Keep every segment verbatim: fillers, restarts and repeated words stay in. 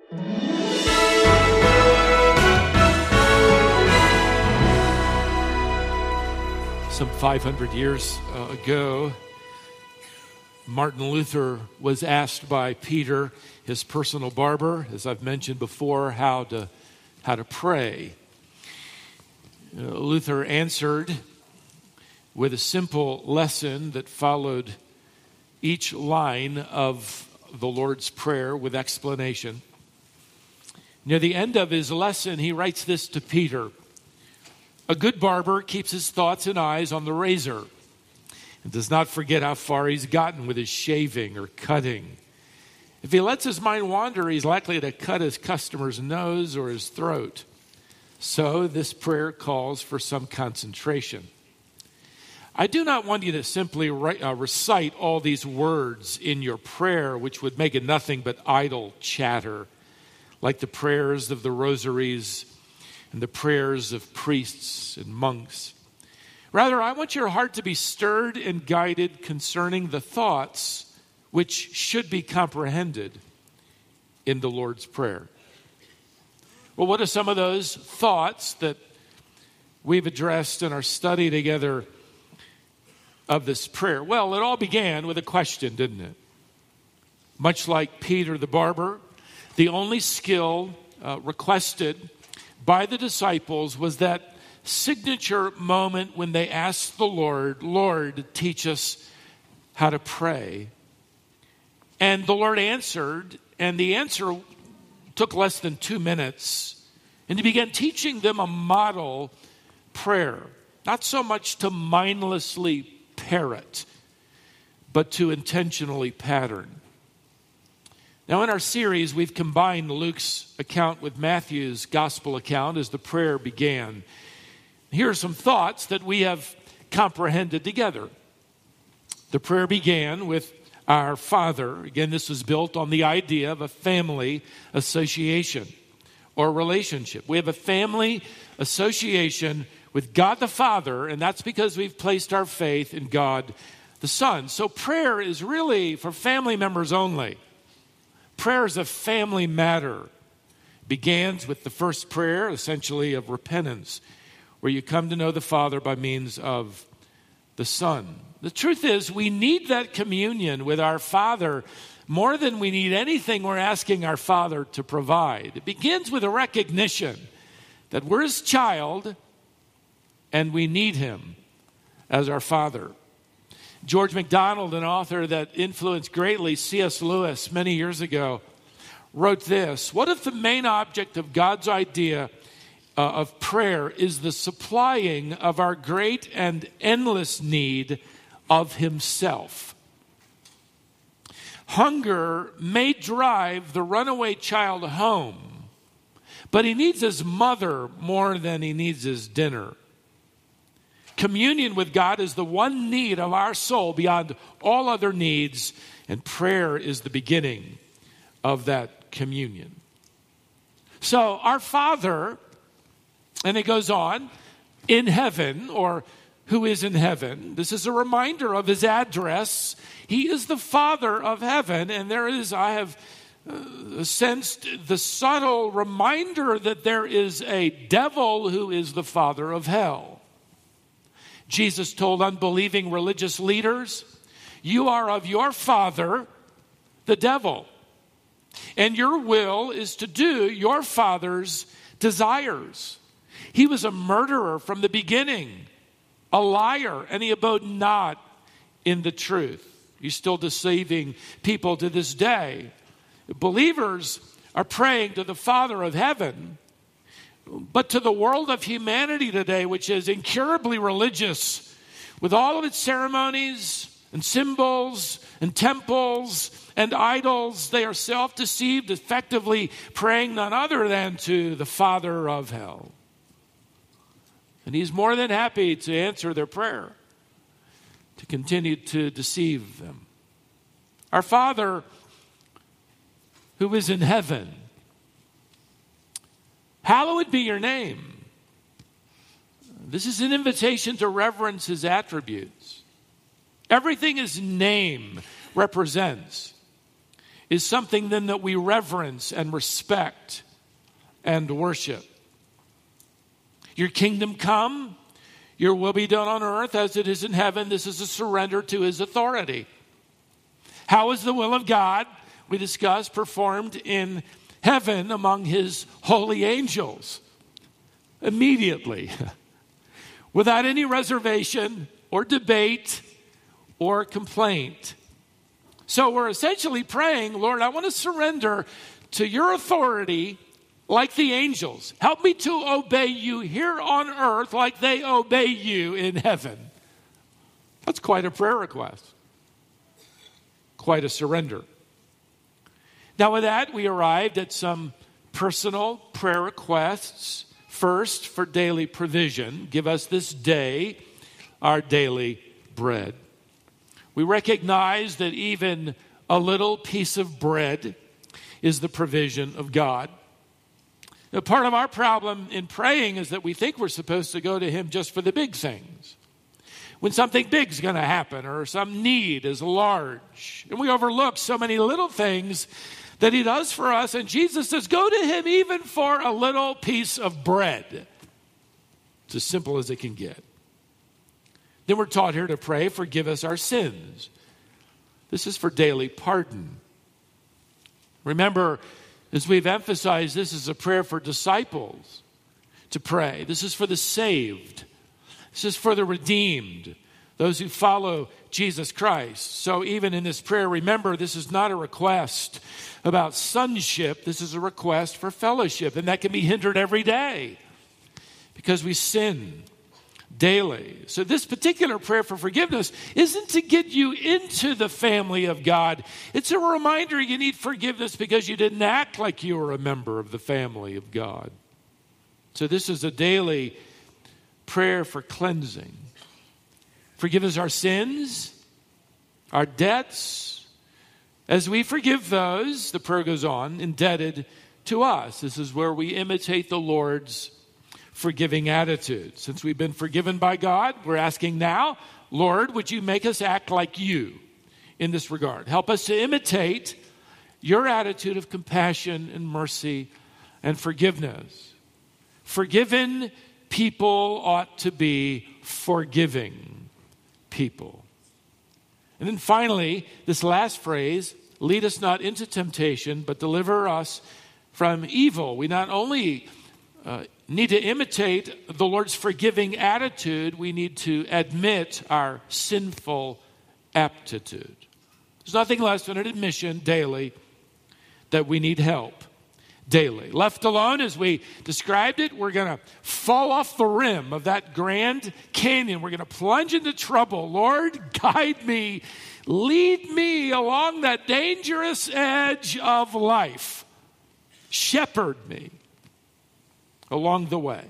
Some five hundred years uh, ago, Martin Luther was asked by Peter, his personal barber, as I've mentioned before, how to how to pray. Uh, Luther answered with a simple lesson that followed each line of the Lord's Prayer with explanation. Near the end of his lesson, he writes this to Peter: "A good barber keeps his thoughts and eyes on the razor and does not forget how far he's gotten with his shaving or cutting. If he lets his mind wander, he's likely to cut his customer's nose or his throat. So this prayer calls for some concentration." I do not want you to simply re- uh, recite all these words in your prayer, which would make it nothing but idle chatter, like the prayers of the rosaries and the prayers of priests and monks. Rather, I want your heart to be stirred and guided concerning the thoughts which should be comprehended in the Lord's Prayer. Well, what are some of those thoughts that we've addressed in our study together of this prayer? Well, it all began with a question, didn't it? Much like Peter the barber, the only skill uh, requested by the disciples was that signature moment when they asked the Lord, "Lord, teach us how to pray." And the Lord answered, and the answer took less than two minutes. And he began teaching them a model prayer, not so much to mindlessly parrot, but to intentionally pattern. Now, in our series, we've combined Luke's account with Matthew's gospel account as the prayer began. Here are some thoughts that we have comprehended together. The prayer began with "Our Father." Again, this was built on the idea of a family association or relationship. We have a family association with God the Father, and that's because we've placed our faith in God the Son. So prayer is really for family members only. Prayer is a family matter. It begins with the first prayer, essentially of repentance, where you come to know the Father by means of the Son. The truth is, we need that communion with our Father more than we need anything we're asking our Father to provide. It begins with a recognition that we're His child and we need Him as our Father. George MacDonald, an author that influenced greatly C S Lewis many years ago, wrote this: "What if the main object of God's idea uh, of prayer is the supplying of our great and endless need of Himself? Hunger may drive the runaway child home, but he needs his mother more than he needs his dinner. Communion with God is the one need of our soul beyond all other needs, and prayer is the beginning of that communion." So our Father, and it goes on, in heaven, or who is in heaven. This is a reminder of His address. He is the Father of heaven, and there is, I have uh, sensed the subtle reminder that there is a devil who is the father of hell. Jesus told unbelieving religious leaders, "You are of your father, the devil, and your will is to do your father's desires. He was a murderer from the beginning, a liar, and he abode not in the truth." He's still deceiving people to this day. Believers are praying to the Father of heaven, but to the world of humanity today, which is incurably religious, with all of its ceremonies and symbols and temples and idols, they are self-deceived, effectively praying none other than to the Father of hell. And He's more than happy to answer their prayer, to continue to deceive them. Our Father who is in heaven, hallowed be your name. This is an invitation to reverence His attributes. Everything His name represents. is something then that we reverence and respect and worship. Your kingdom come, your will be done on earth as it is in heaven. This is a surrender to his authority. How is the will of God, we discussed, performed in heaven among his holy angels? Immediately, without any reservation or debate or complaint. So we're essentially praying, Lord, I want to surrender to your authority like the angels. Help me to obey you here on earth like they obey you in heaven. That's quite a prayer request. Quite a surrender. Now with that, we arrived at some personal prayer requests. First, for daily provision. Give us this day our daily bread. We recognize that even a little piece of bread is the provision of God. Now, part of our problem in praying is that we think we're supposed to go to him just for the big things. When something big is going to happen or some need is large. And we overlook so many little things that he does for us. And Jesus says, go to him even for a little piece of bread. It's as simple as it can get. Then we're taught here to pray, forgive us our sins. This is for daily pardon. Remember, as we've emphasized, this is a prayer for disciples to pray. This is for the saved. This is for the redeemed, those who follow Jesus Christ. So even in this prayer, remember, this is not a request about sonship. This is a request for fellowship, and that can be hindered every day because we sin daily. So this particular prayer for forgiveness isn't to get you into the family of God. It's a reminder you need forgiveness because you didn't act like you were a member of the family of God. So this is a daily prayer for cleansing. Forgive us our sins, our debts, as we forgive those, the prayer goes on, indebted to us. This is where we imitate the Lord's forgiving attitude. Since we've been forgiven by God, we're asking now, Lord, would you make us act like you in this regard? Help us to imitate your attitude of compassion and mercy and forgiveness. Forgiven people ought to be forgiving people. And then finally, this last phrase, lead us not into temptation, but deliver us from evil. We not only uh, need to imitate the Lord's forgiving attitude, we need to admit our sinful aptitude. There's nothing less than an admission daily that we need help daily. Left alone, as we described it, we're going to fall off the rim of that Grand Canyon. We're going to plunge into trouble. Lord, guide me. Lead me along that dangerous edge of life. Shepherd me along the way.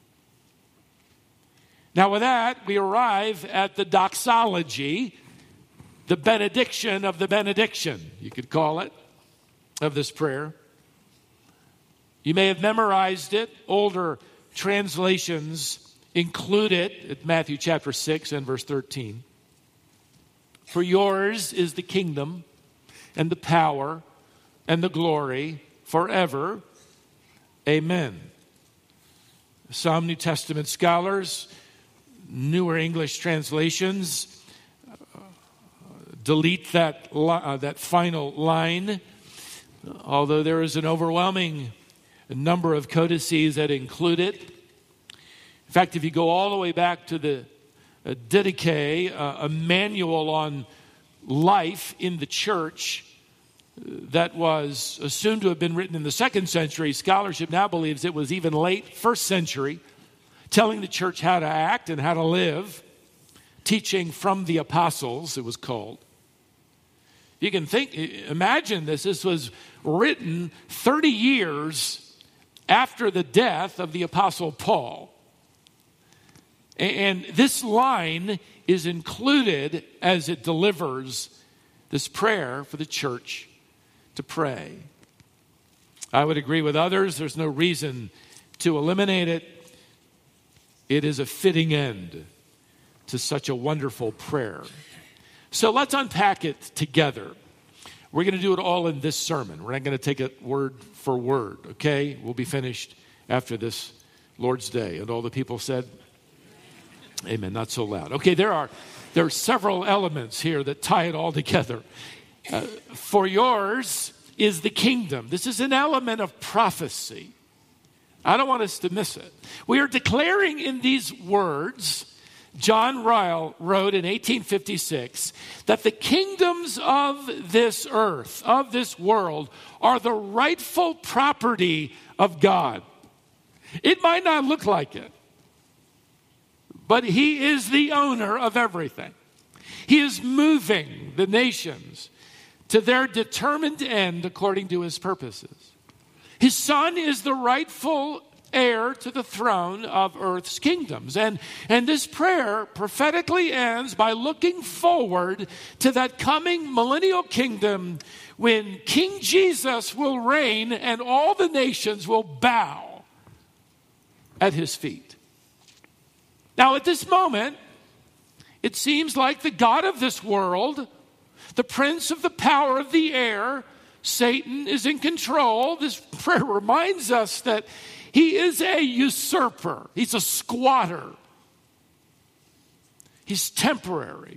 Now with that, we arrive at the doxology, the benediction of the benediction, you could call it, of this prayer. You may have memorized it. Older translations include it at Matthew chapter six and verse thirteen. For yours is the kingdom and the power and the glory forever. Amen. Some New Testament scholars, newer English translations, uh, delete that, uh, that final line, although there is an overwhelming number of codices that include it. In fact, if you go all the way back to the uh, Didache, uh, a manual on life in the church uh, that was assumed to have been written in the second century, scholarship now believes it was even late first century, telling the church how to act and how to live, teaching from the apostles, it was called. You can think, imagine this, this was written thirty years after the death of the Apostle Paul. And this line is included as it delivers this prayer for the church to pray. I would agree with others. There's no reason to eliminate it. It is a fitting end to such a wonderful prayer. So let's unpack it together. We're going to do it all in this sermon. We're not going to take it word for word, okay? We'll be finished after this Lord's Day. And all the people said, amen, not so loud. Okay, there are, there are several elements here that tie it all together. Uh, for yours is the kingdom. This is an element of prophecy. I don't want us to miss it. We are declaring in these words, John Ryle wrote in eighteen fifty-six, that the kingdoms of this earth, of this world, are the rightful property of God. It might not look like it, but he is the owner of everything. He is moving the nations to their determined end according to his purposes. His Son is the rightful heir to the throne of earth's kingdoms. And, and this prayer prophetically ends by looking forward to that coming millennial kingdom when King Jesus will reign and all the nations will bow at his feet. Now, at this moment, it seems like the God of this world, the prince of the power of the air, Satan, is in control. This prayer reminds us that he is a usurper. He's a squatter. He's temporary. In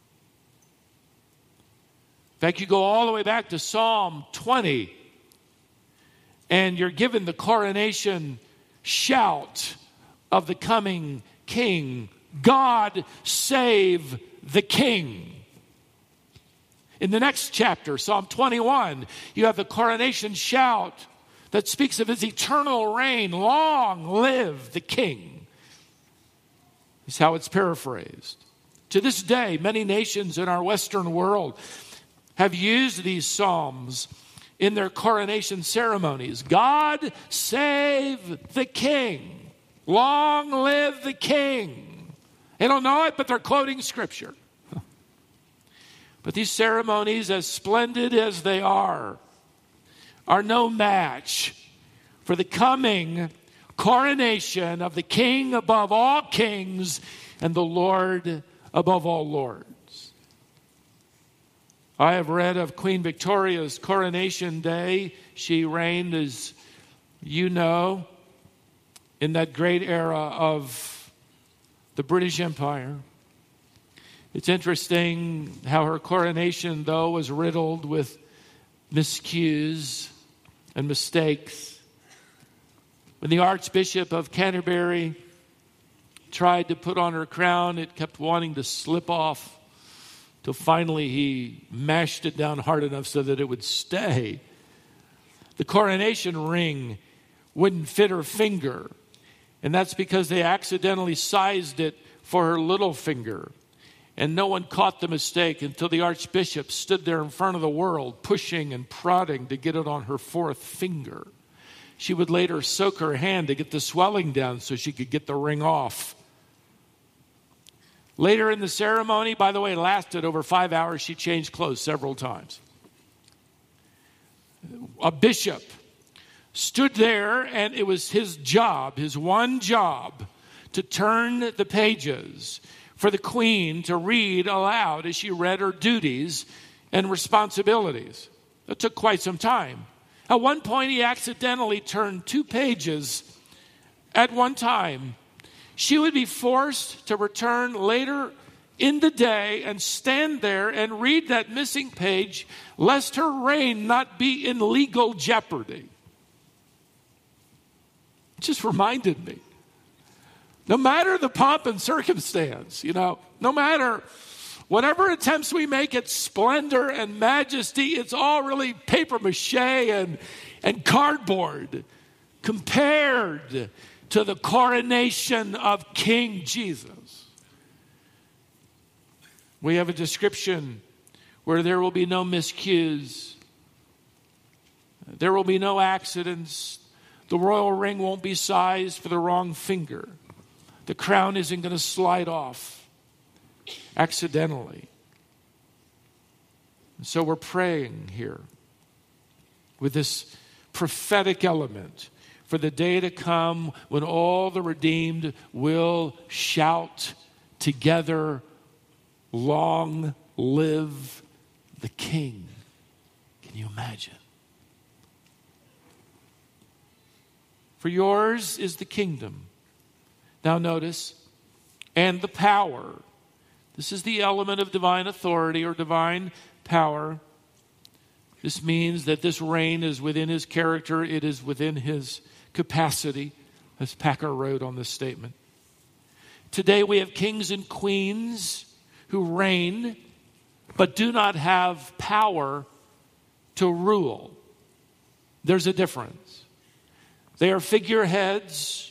fact, you go all the way back to Psalm twenty, and you're given the coronation shout of the coming king. God save the king. In the next chapter, Psalm twenty-one, you have the coronation shout that speaks of his eternal reign. Long live the king. Is how it's paraphrased. To this day, many nations in our Western world have used these psalms in their coronation ceremonies. God save the king. Long live the king. They don't know it, but they're quoting scripture. But these ceremonies, as splendid as they are, are no match for the coming coronation of the King above all kings and the Lord above all lords. I have read of Queen Victoria's coronation day. She reigned, as you know, in that great era of the British Empire. It's interesting how her coronation, though, was riddled with miscues and mistakes. When the Archbishop of Canterbury tried to put on her crown, it kept wanting to slip off, till finally he mashed it down hard enough so that it would stay. The coronation ring wouldn't fit her finger, and that's because they accidentally sized it for her little finger. And no one caught the mistake until the Archbishop stood there in front of the world, pushing and prodding to get it on her fourth finger. She would later soak her hand to get the swelling down so she could get the ring off. Later in the ceremony, by the way, it lasted over five hours. She changed clothes several times. A bishop stood there, and it was his job, his one job, to turn the pages for the queen to read aloud as she read her duties and responsibilities. It took quite some time. At one point, he accidentally turned two pages at one time. She would be forced to return later in the day and stand there and read that missing page, lest her reign not be in legal jeopardy. It just reminded me. No matter the pomp and circumstance, you know, no matter whatever attempts we make at splendor and majesty, it's all really paper mache and, and cardboard compared to the coronation of King Jesus. We have a description where there will be no miscues. There will be no accidents. The royal ring won't be sized for the wrong finger. The crown isn't going to slide off accidentally. And so we're praying here with this prophetic element for the day to come when all the redeemed will shout together, long live the King. Can you imagine? For yours is the kingdom. Now notice, and the power. This is the element of divine authority or divine power. This means that this reign is within his character. It is within his capacity, as Packer wrote on this statement. Today we have kings and queens who reign, but do not have power to rule. There's a difference. They are figureheads.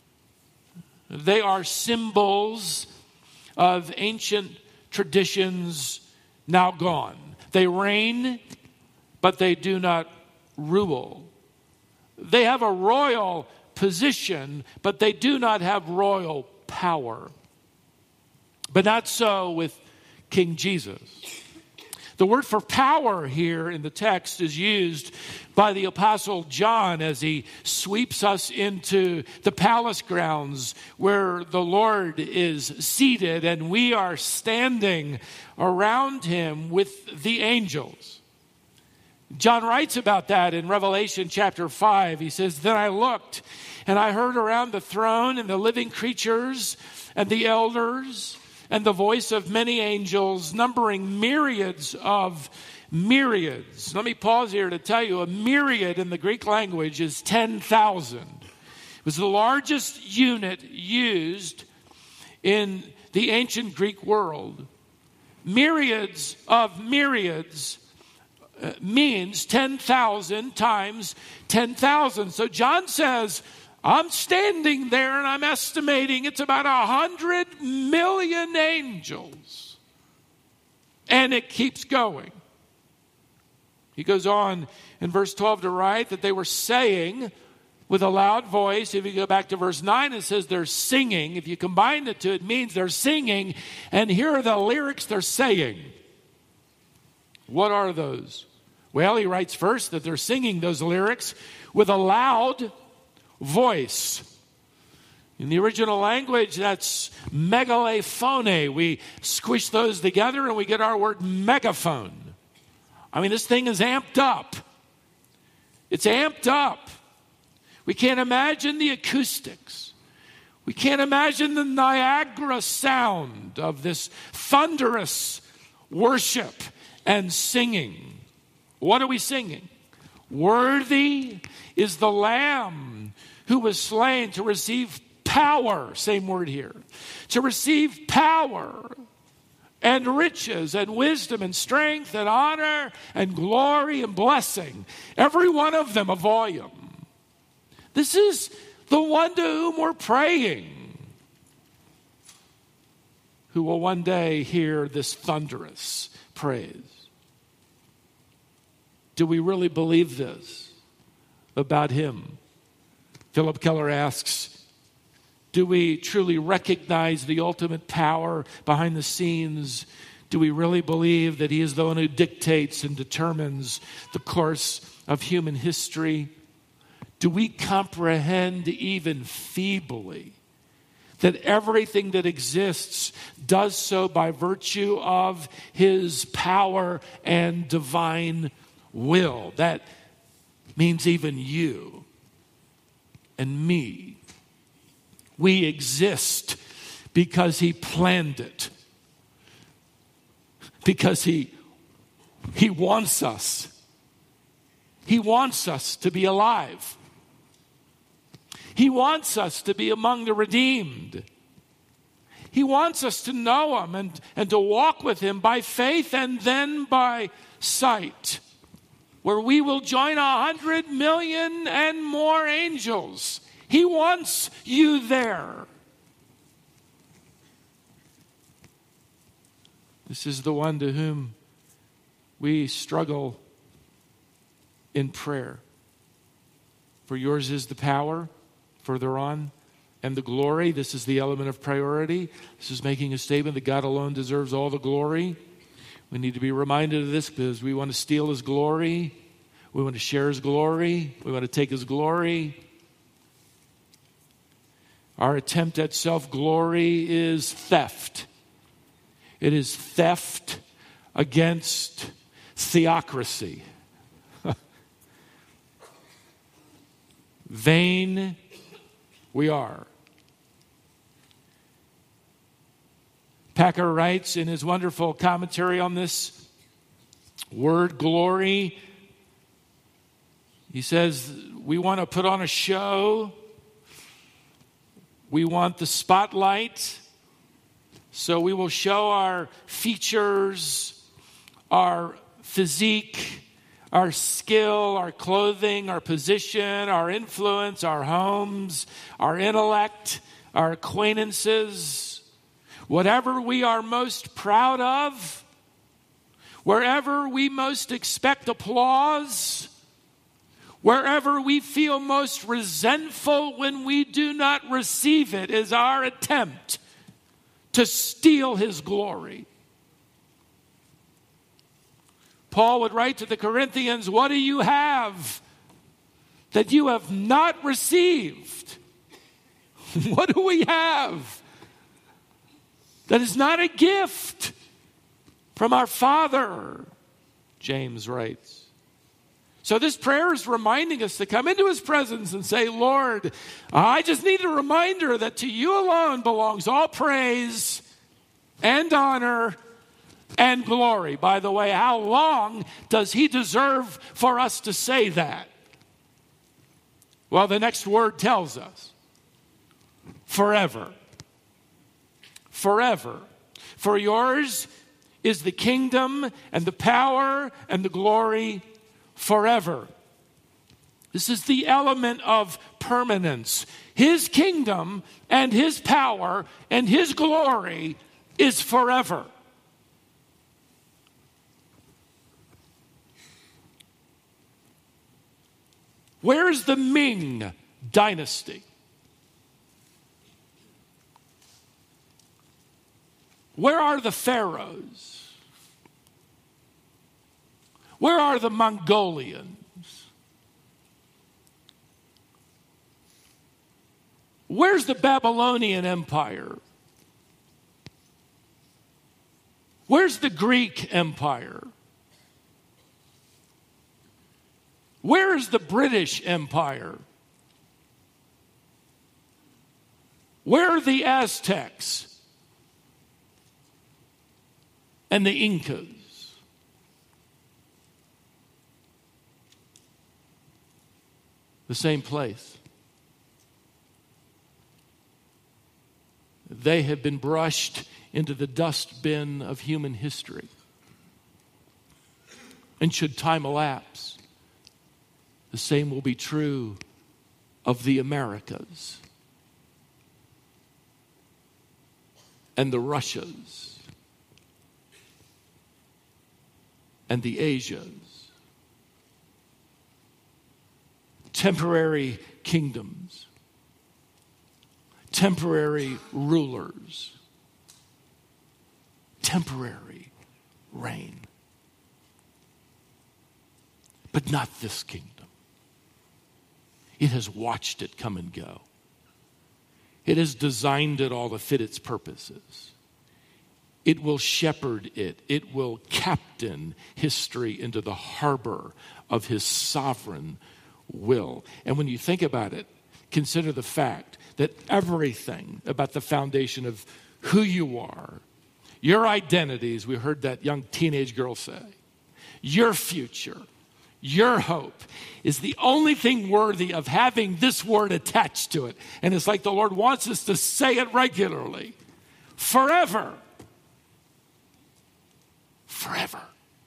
They are symbols of ancient traditions now gone. They reign, but they do not rule. They have a royal position, but they do not have royal power. But not so with King Jesus. The word for power here in the text is used by the Apostle John as he sweeps us into the palace grounds where the Lord is seated and we are standing around him with the angels. John writes about that in Revelation chapter five. He says, "Then I looked and I heard around the throne and the living creatures and the elders and the voice of many angels, numbering myriads of myriads." Let me pause here to tell you, a myriad in the Greek language is ten thousand. It was the largest unit used in the ancient Greek world. Myriads of myriads uh, means ten thousand times ten thousand. So John says, I'm standing there and I'm estimating it's about a hundred million angels. And it keeps going. He goes on in verse twelve to write that they were saying with a loud voice. If you go back to verse nine, it says they're singing. If you combine the two, it means they're singing. And here are the lyrics they're saying. What are those? Well, he writes first that they're singing those lyrics with a loud voice. In the original language, that's megalephone. We squish those together and we get our word megaphone. I mean, this thing is amped up. It's amped up. We can't imagine the acoustics. We can't imagine the Niagara sound of this thunderous worship and singing. What are we singing? Worthy is the Lamb who was slain to receive power, same word here, to receive power and riches and wisdom and strength and honor and glory and blessing. Every one of them a volume. This is the one to whom we're praying, who will one day hear this thunderous praise. Do we really believe this about him? Philip Keller asks, do we truly recognize the ultimate power behind the scenes? Do we really believe that he is the one who dictates and determines the course of human history? Do we comprehend even feebly that everything that exists does so by virtue of his power and divine will? That means even you and me. We exist because he planned it. Because he, he wants us. He wants us to be alive. He wants us to be among the redeemed. He wants us to know him and, and to walk with him by faith and then by sight, where we will join a hundred million and more angels. He wants you there. This is the one to whom we struggle in prayer. For yours is the power, further on, and the glory. This is the element of priority. This is making a statement that God alone deserves all the glory. We need to be reminded of this because we want to steal his glory. We want to share his glory. We want to take his glory. Our attempt at self-glory is theft. It is theft against theocracy. vain we are. Packer writes in his wonderful commentary on this word glory, he says, we want to put on a show. We want the spotlight. So we will show our features, our physique, our skill, our clothing, our position, our influence, our homes, our intellect, our acquaintances, whatever we are most proud of, wherever we most expect applause, wherever we feel most resentful when we do not receive it, is our attempt to steal his glory. Paul would write to the Corinthians, what do you have that you have not received? What do we have that is not a gift from our Father? James writes. So this prayer is reminding us to come into his presence and say, Lord, I just need a reminder that to you alone belongs all praise and honor and glory. By the way, how long does he deserve for us to say that? Well, the next word tells us. Forever. Forever. For yours is the kingdom and the power and the glory forever. This is the element of permanence. His kingdom and his power and his glory is forever. Where's the Ming dynasty? Where are the pharaohs? Where are the Mongolians? Where's the Babylonian Empire? Where's the Greek Empire? Where is the British Empire? Where are the Aztecs and the Incas? The same place. They have been brushed into the dustbin of human history. And should time elapse, the same will be true of the Americas and the Russias and the Asias. Temporary kingdoms, temporary rulers, temporary reign. But not this kingdom. It has watched it come and go. It has designed it all to fit its purposes. It will shepherd it. It will captain history into the harbor of his sovereign will. And when you think about it, consider the fact that everything about the foundation of who you are, your identities, we heard that young teenage girl say, your future, your hope is the only thing worthy of having this word attached to it. And it's like the Lord wants us to say it regularly. Forever. Forever.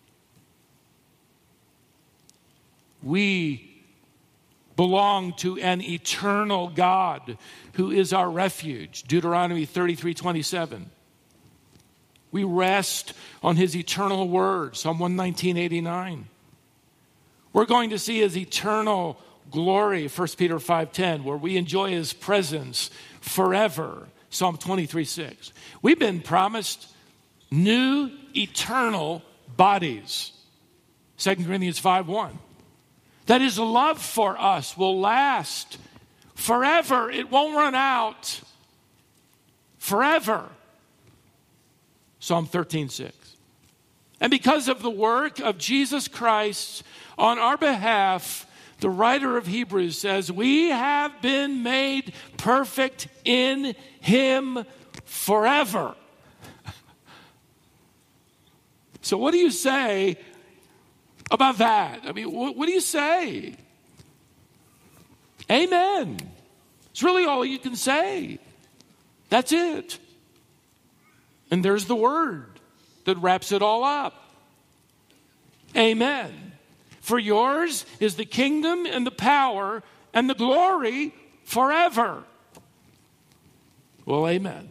We belong to an eternal God who is our refuge. Deuteronomy thirty-three twenty-seven. We rest on his eternal word. Psalm one nineteen eighty-nine. We're going to see his eternal glory, First Peter five ten, where we enjoy his presence forever, Psalm twenty-three six. We've been promised new eternal bodies, Second Corinthians five one. That his love for us will last forever. It won't run out. Forever. Psalm thirteen six. And because of the work of Jesus Christ on our behalf, The writer of Hebrews says, we have been made perfect in him forever. So what do you say about that? I mean, what, what do you say? Amen. It's really all you can say. That's it. And there's the word that wraps it all up. Amen. For yours is the kingdom and the power and the glory forever. Well, amen.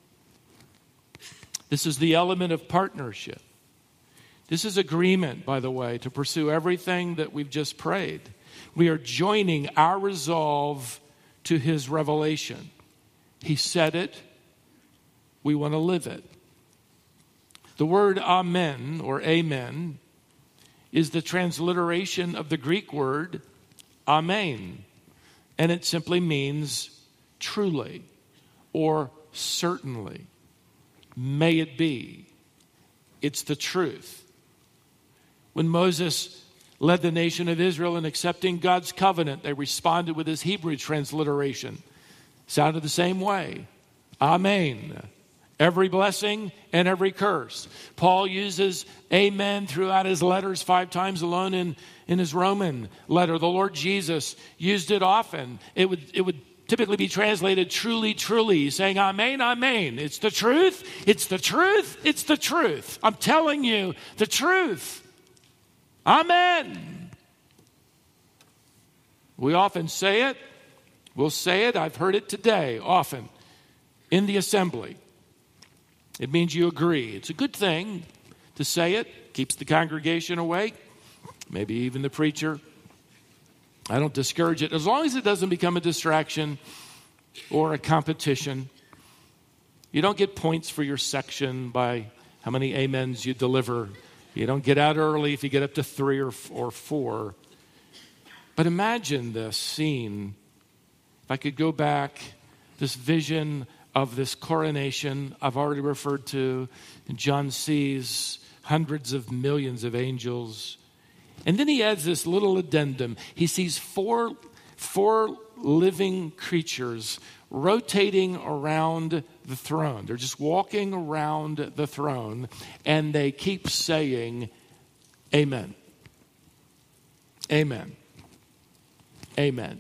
This is the element of partnership. This is agreement, by the way, to pursue everything that we've just prayed. We are joining our resolve to his revelation. He said it. We want to live it. The word amen or amen is the transliteration of the Greek word amen. And it simply means truly or certainly. May it be. It's the truth. When Moses led the nation of Israel in accepting God's covenant, they responded with his Hebrew transliteration. Sounded the same way. Amen. Every blessing and every curse. Paul uses amen throughout his letters five times alone in, in his Roman letter. The Lord Jesus used it often. It would, it would typically be translated truly, truly, saying amen, amen. It's the truth. It's the truth. It's the truth. I'm telling you the truth. Amen. We often say it. We'll say it. I've heard it today often in the assembly. It means you agree. It's a good thing to say it. Keeps the congregation awake. Maybe even the preacher. I don't discourage it. As long as it doesn't become a distraction or a competition. You don't get points for your section by how many amens you deliver. You don't get out early if you get up to three or, or four. But imagine this scene. If I could go back, this vision of this coronation I've already referred to. And John sees hundreds of millions of angels. And then he adds this little addendum. He sees four, four living creatures rotating around the throne. They're just walking around the throne, and they keep saying, amen. Amen. Amen.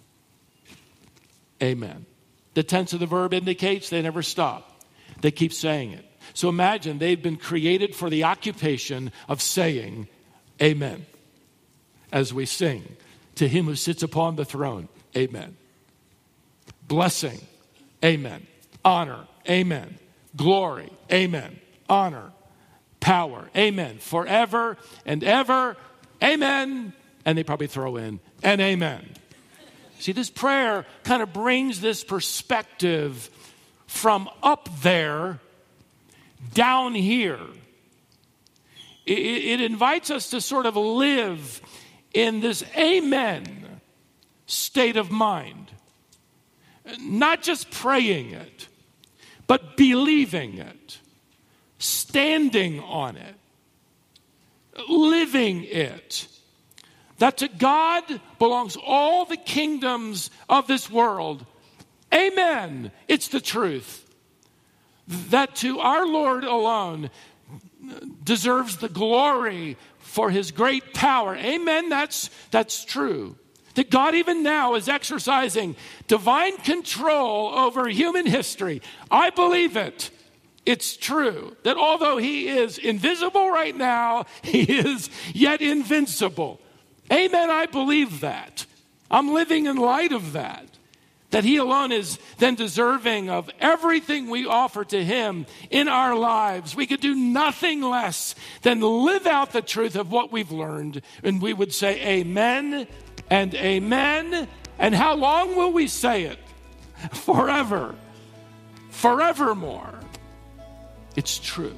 Amen. The tense of the verb indicates they never stop. They keep saying it. So imagine they've been created for the occupation of saying amen as we sing to him who sits upon the throne. Amen. Blessing. Amen. Honor. Amen. Glory. Amen. Honor. Power. Amen. Forever and ever. Amen. And they probably throw in and amen. See, this prayer kind of brings this perspective from up there down here. It, it invites us to sort of live in this amen state of mind. Not just praying it, but believing it, standing on it, living it. That to God belongs all the kingdoms of this world. Amen. It's the truth. That to our Lord alone deserves the glory for his great power. Amen. That's, that's true. That God even now is exercising divine control over human history. I believe it. It's true that although he is invisible right now, he is yet invincible. Amen, I believe that. I'm living in light of that. That he alone is then deserving of everything we offer to him in our lives. We could do nothing less than live out the truth of what we've learned. And we would say amen and amen. And how long will we say it? Forever. Forevermore. It's true.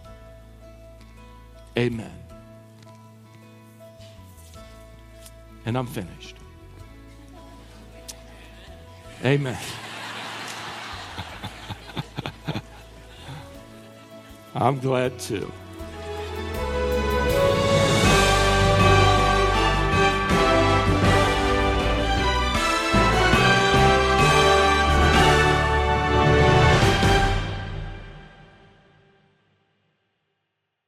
Amen. And I'm finished. Amen. I'm glad too.